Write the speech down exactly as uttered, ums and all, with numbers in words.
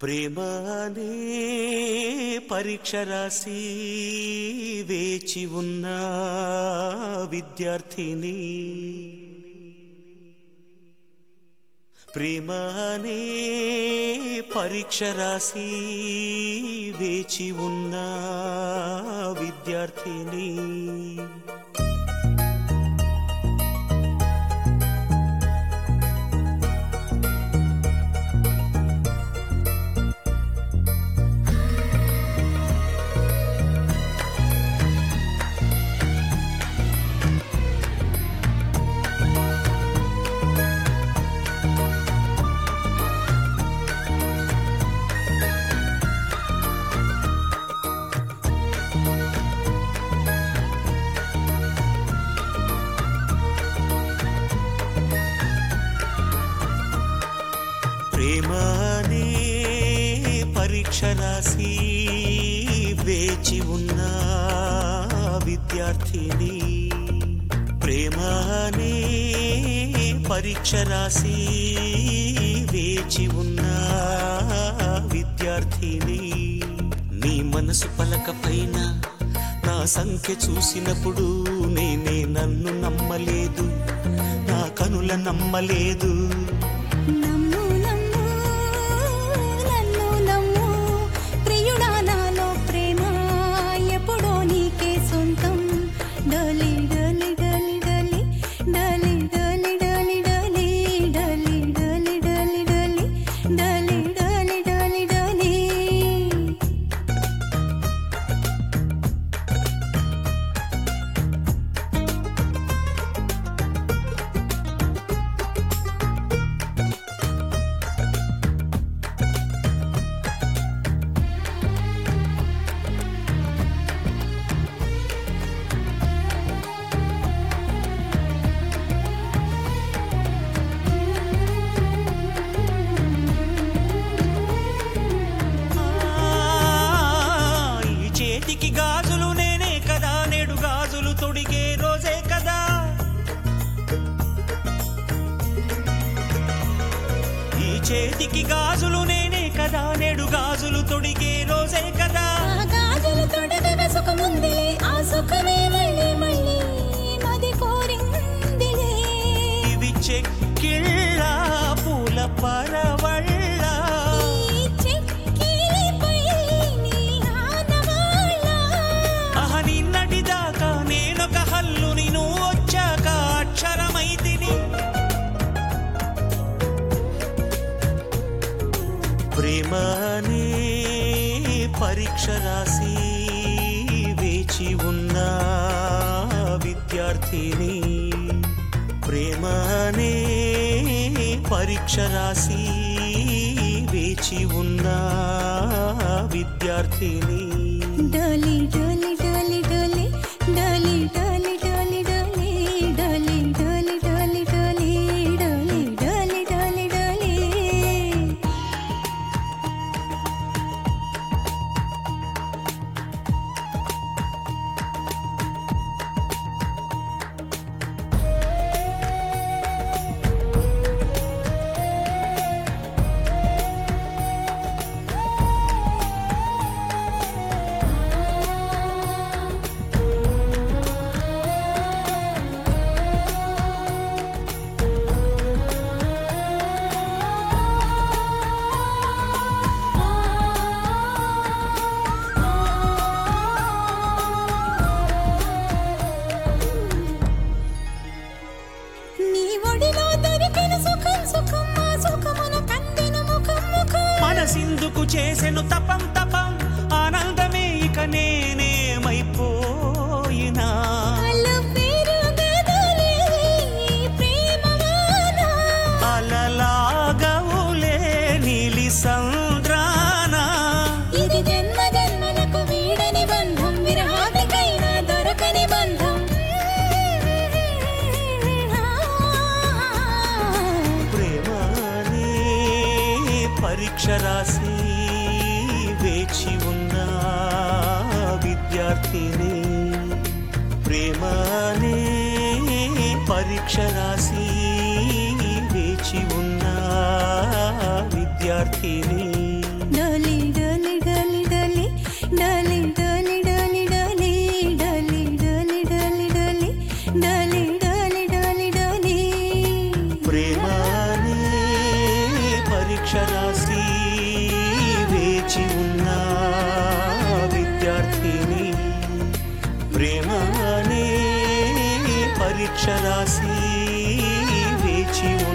ప్రేమనే పరీక్ష రాసి వేచి ఉన్న విద్యార్థిని, ప్రేమనే పరీక్ష రాసి వేచి ఉన్న విద్యార్థిని. ప్రేమనే పరీక్ష రాసి వేచి ఉన్న విద్యార్థిని, ప్రేమనే పరీక్ష రాసి వేచి ఉన్న విద్యార్థిని. నీ మనసు పలక పైన నా సంఖ్య చూసినప్పుడు నేనే నన్ను నమ్మలేదు, నా కనుల నమ్మలేదు. చేతికి గాజులు నేనే కదా, నేడు గాజులు తొడిగే రోజే కదా. ఈ చేతికి గాజులు నేనే కదా, నేడు గాజులు తొడిగే రోజే కదా. గాజులు తొడగగా సుఖముందిలే, ఆ సుఖమే మళ్ళీ మళ్ళీ మది కోరిందిలే. ఇవి చెక్కిళ్ళ పూల పరవళ్ళ, నేనొక హల్లుని నువ్వు వచ్చాక అక్షరమైతిని. ప్రేమనే పరీక్ష రాసి వేచి ఉన్న విద్యార్థిని, ప్రేమనే పరీక్ష రాసి వేచి ఉన్న విద్యార్థిని. డోలి డోలి డోలి డోలి డోలి డోలి డోలి డోలి డోలి డోలి డోలి డోలి డోలి డోలి డోలి డోలి. మనసిందుకు చేసెను తపం తపం, ఆనందమే ఇక నేనేమైపోయినా. అలలాగవులే నీలి సంద్రానా, ఇది జన్మ జన్మలకు వీడని బంధం, విరహానికైనా దొరకని బంధం. ప్రేమనే పరీక్ష రాసి వేచి ఉన్న విద్యార్థిని, ప్రేమనే పరీక్ష రాసి వేచి ఉన్న విద్యార్థిని. రాసి వేచి ఉన్న విద్యార్థిని ప్రేమ అనే పరీక్ష రాసి వేచి